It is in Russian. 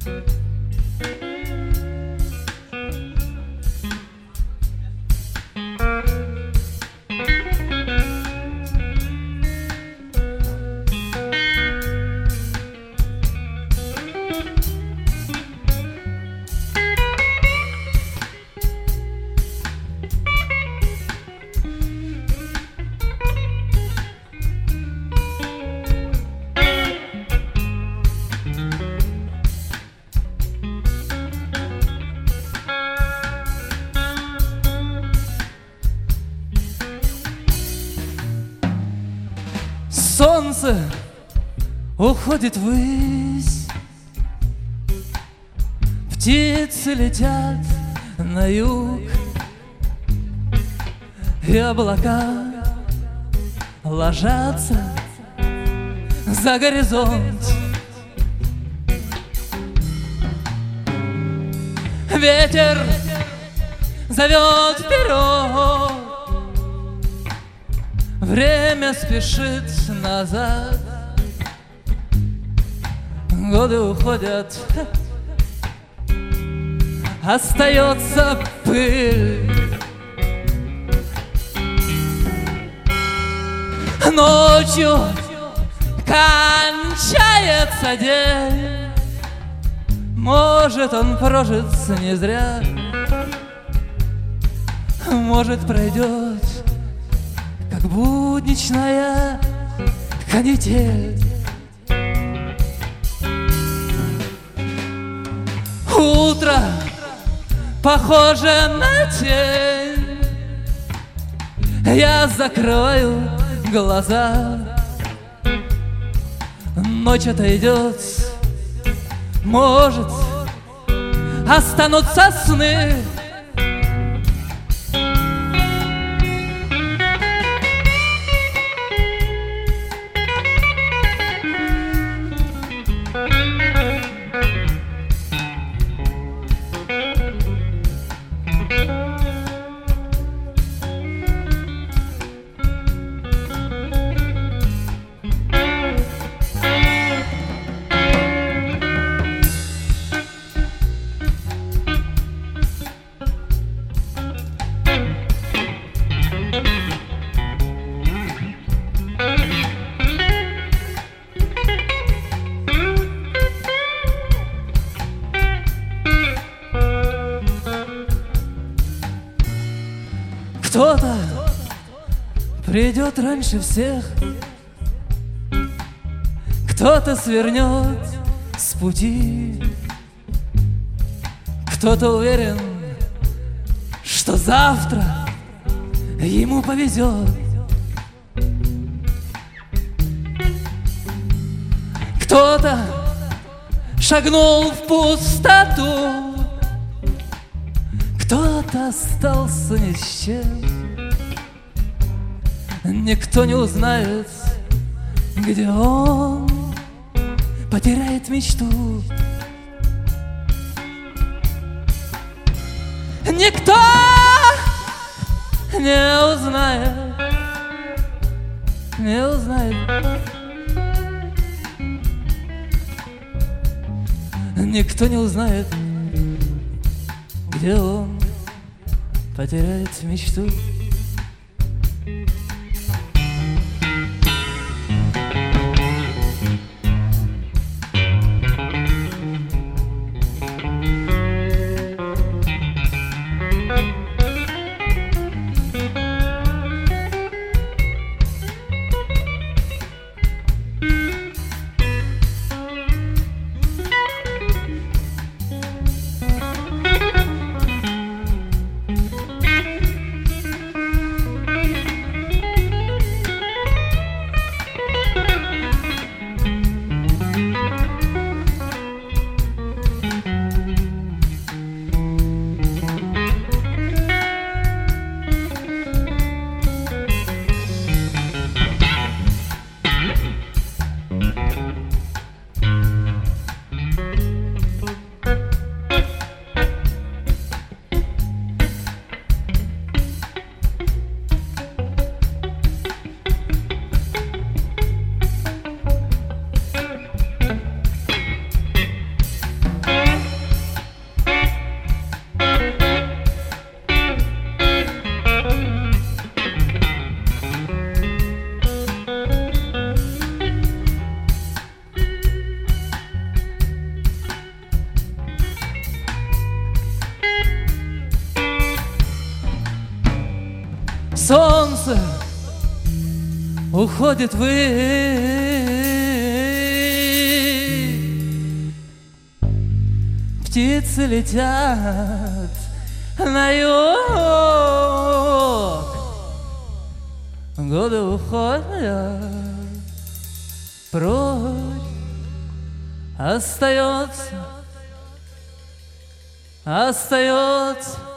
Солнце уходит ввысь, птицы летят на юг, и облака ложатся за горизонт. Ветер зовет вперед, время спешит назад, годы уходят, остается пыль. Ночью кончается день, может, он прожится не зря, может, пройдет как будничная канитель. Утро похоже на тень, я закрою глаза, ночь отойдет, может, останутся сны. Кто-то придет раньше всех, кто-то свернет с пути, кто-то уверен, что завтра ему повезет. Кто-то шагнул в пустоту, кто-то остался ни с чем. Никто не узнает, где он потеряет мечту. Никто не узнает, не узнает. Никто не узнает, где он потеряет мечту. солнце уходит ввысь, птицы летят на юг, годы уходят прочь, остается